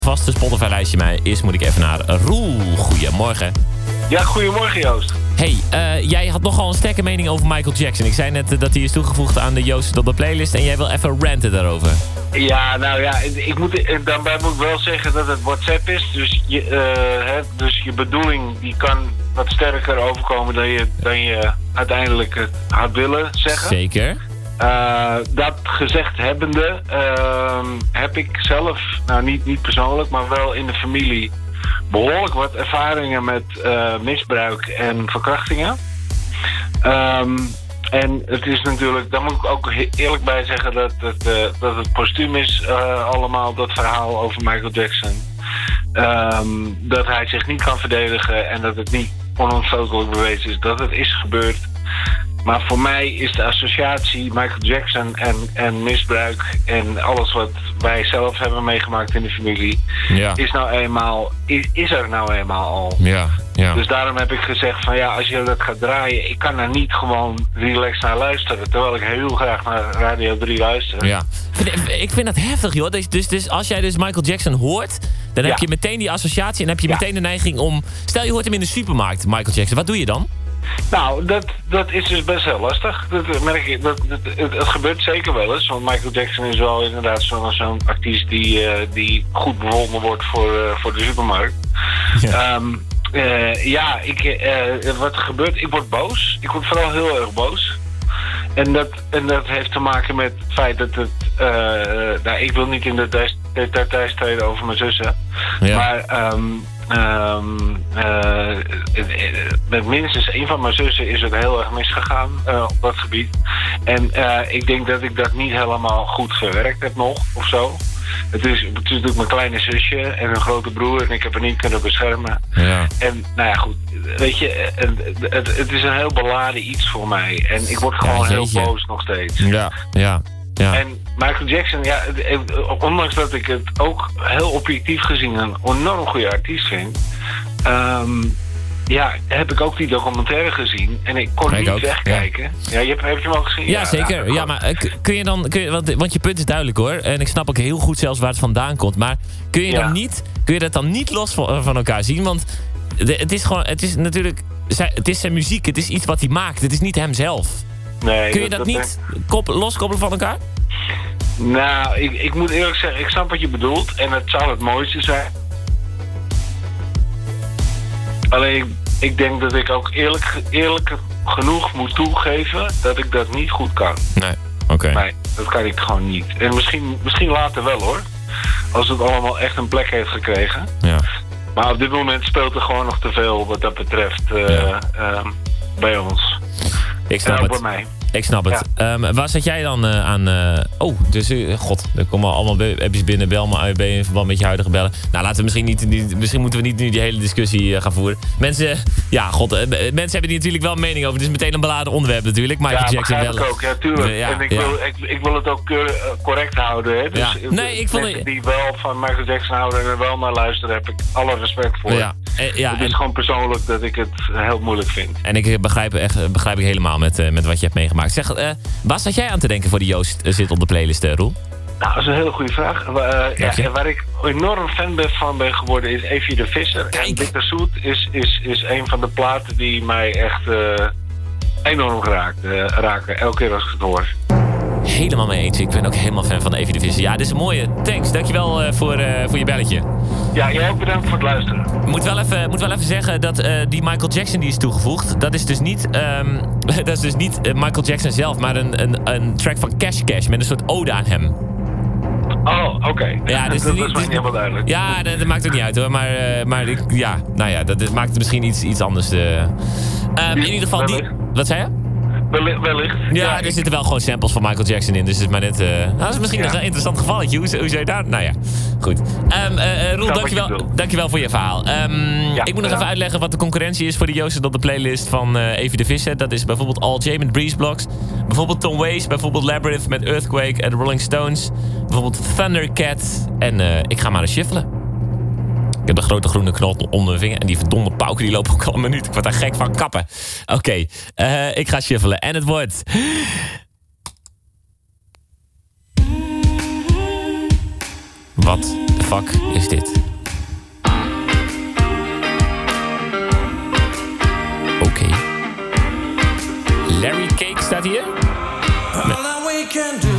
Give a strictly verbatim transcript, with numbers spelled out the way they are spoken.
vaste Spotify-lijstje mij is, moet ik even naar Roel. Goedemorgen. Ja, goedemorgen Joost. Hey, uh, jij had nogal een sterke mening over Michael Jackson. Ik zei net uh, dat hij is toegevoegd aan de Joost op de playlist en jij wil even ranten daarover. Ja, nou ja, ik moet, daarbij moet ik wel zeggen dat het WhatsApp is. Dus je, uh, hè, dus je bedoeling die kan wat sterker overkomen dan je, dan je uiteindelijk het had willen zeggen. Zeker. Uh, dat gezegd hebbende uh, heb ik zelf, nou niet, niet persoonlijk, maar wel in de familie behoorlijk wat ervaringen met uh, misbruik en verkrachtingen. Um, en het is natuurlijk, daar moet ik ook eerlijk bij zeggen dat het, uh, dat het postuum is uh, allemaal, dat verhaal over Michael Jackson. Um, dat hij zich niet kan verdedigen en dat het niet onontstotelijk bewezen is dat het is gebeurd. Maar voor mij is de associatie Michael Jackson en, en misbruik en alles wat wij zelf hebben meegemaakt in de familie, ja. is, nou eenmaal, is, is er nou eenmaal al. Ja, ja. Dus daarom heb ik gezegd van ja, als je dat gaat draaien, ik kan er niet gewoon relaxed naar luisteren. Terwijl ik heel graag naar Radio drie luister. Ja. Ik vind dat heftig joh. Dus, dus, dus als jij dus Michael Jackson hoort, dan heb ja. je meteen die associatie en heb je ja. meteen de neiging om... Stel je hoort hem in de supermarkt, Michael Jackson. Wat doe je dan? Nou, dat, dat is dus best heel lastig. Dat merk ik, dat, dat, het, het gebeurt zeker wel eens. Want Michael Jackson is wel inderdaad zo'n zo'n artiest die, uh, die goed bevonden wordt voor, uh, voor de supermarkt. Ja, um, uh, ja ik, uh, wat er gebeurt, ik word boos. Ik word vooral heel erg boos. En dat, en dat heeft te maken met het feit dat het... Uh, nou, ik wil niet in de details treden over mijn zussen. Ja. Maar... Um, Um, uh, met minstens één van mijn zussen is het heel erg misgegaan uh, op dat gebied. En uh, ik denk dat ik dat niet helemaal goed verwerkt heb nog, of zo. Het is, het is natuurlijk mijn kleine zusje en een grote broer en ik heb haar niet kunnen beschermen. Ja. En nou ja, goed, weet je, het, het, het is een heel beladen iets voor mij. En ik word gewoon ja, heel boos nog steeds. Ja, ja. Ja. En Michael Jackson, ja, ondanks dat ik het ook heel objectief gezien een enorm goede artiest vind, um, ja, heb ik ook die documentaire gezien en ik kon ik niet ook. wegkijken. Ja, ja je hebt, heb je hem al gezien? Ja, ja zeker. Ja, ja, maar kun je dan, kun je, want, want je punt is duidelijk hoor, en ik snap ook heel goed zelfs waar het vandaan komt, maar kun je, ja. dan niet, kun je dat dan niet los van, van elkaar zien? Want de, het is gewoon, het is natuurlijk, het is zijn muziek, het is iets wat hij maakt, het is niet hemzelf. Nee, kun je dat, dat niet ben... kop, loskoppelen van elkaar? Nou, ik, ik moet eerlijk zeggen, ik snap wat je bedoelt. En het zou het mooiste zijn. Alleen, ik, ik denk dat ik ook eerlijk, eerlijk genoeg moet toegeven dat ik dat niet goed kan. Nee, oké. Okay. Nee, dat kan ik gewoon niet. En misschien, misschien later wel hoor. Als het allemaal echt een plek heeft gekregen. Ja. Maar op dit moment speelt er gewoon nog te veel wat dat betreft uh, ja. uh, bij ons. Ik snap en ook het. bij mij. Ik snap het. Ja. Um, waar zat jij dan uh, aan... Uh, oh, dus... Uh, God, er komen allemaal appjes binnen. Bel me A W B in verband met je huidige bellen. Nou, laten we misschien niet... niet misschien moeten we niet nu die hele discussie uh, gaan voeren. Mensen... Ja, God. Uh, mensen hebben die natuurlijk wel een mening over. Het is meteen een beladen onderwerp natuurlijk. Michael ja, Jackson wel. Ja, ook. Ja, tuurlijk. Uh, ja, en ik, ja. wil, ik, ik wil het ook uh, correct houden. Hè. Dus ja. Nee, ik vond... Mensen die wel van Michael Jackson houden en er wel naar luisteren, heb ik alle respect voor. Ja. Uh, ja, het is en... gewoon persoonlijk dat ik het heel moeilijk vind. En ik begrijp, echt, begrijp ik helemaal met, uh, met wat je hebt meegemaakt. Zeg... Uh, Waar zat jij aan te denken voor die Joost uh, zit op de playlist, uh, Roel? Nou, dat is een hele goede vraag. Uh, ja, waar ik enorm fan ben van ben geworden is Evie de Visser. Kijk. En Bitterzoet is, is, is een van de platen die mij echt uh, enorm geraakt, uh, raken. Elke keer als ik het hoor. Helemaal mee eens. Ik ben ook helemaal fan van Evie de Visser. Ja, dit is een mooie. Thanks. Dankjewel uh, voor, uh, voor je belletje. Ja, jij ook bedankt voor het luisteren. Moet wel even, moet wel even zeggen dat uh, die Michael Jackson die is toegevoegd, dat is dus niet, um, dat is dus niet uh, Michael Jackson zelf, maar een, een, een track van Cash Cash met een soort ode aan hem. Oh, oké. Okay. Ja, dus dat niet, is mij niet helemaal duidelijk. Ja, dat, dat maakt ook niet uit hoor. Maar, uh, maar ik, ja, nou ja, dat, dat maakt het misschien iets, iets anders. Uh. Um, in ieder geval, die, wat zei je? Wellicht. Ja, ja, er zitten wel gewoon samples van Michael Jackson in. Dus het is maar net... Uh, nou, dat is misschien ja. een interessant gevalletje. Hoe, hoe zou je daar... Nou ja, goed. Um, uh, Roel, dankjewel, dankjewel voor je verhaal. Um, ja, ik moet nog ja. even uitleggen wat de concurrentie is voor de Joost op de playlist van uh, Evie de Visser. Dat is bijvoorbeeld Al J met Breeze Blocks. Bijvoorbeeld Tom Waits. Bijvoorbeeld Labyrinth met Earthquake en The Rolling Stones. Bijvoorbeeld Thundercat. En uh, ik ga maar eens shuffelen. Ik heb de grote groene knop onder mijn vinger. En die verdomde pauken die lopen ook al een minuut. Ik word daar gek van kappen. Oké, okay, uh, ik ga shuffelen. En het wordt... Wat fuck is dit? Oké. Okay. Larry Cake staat hier. Nee.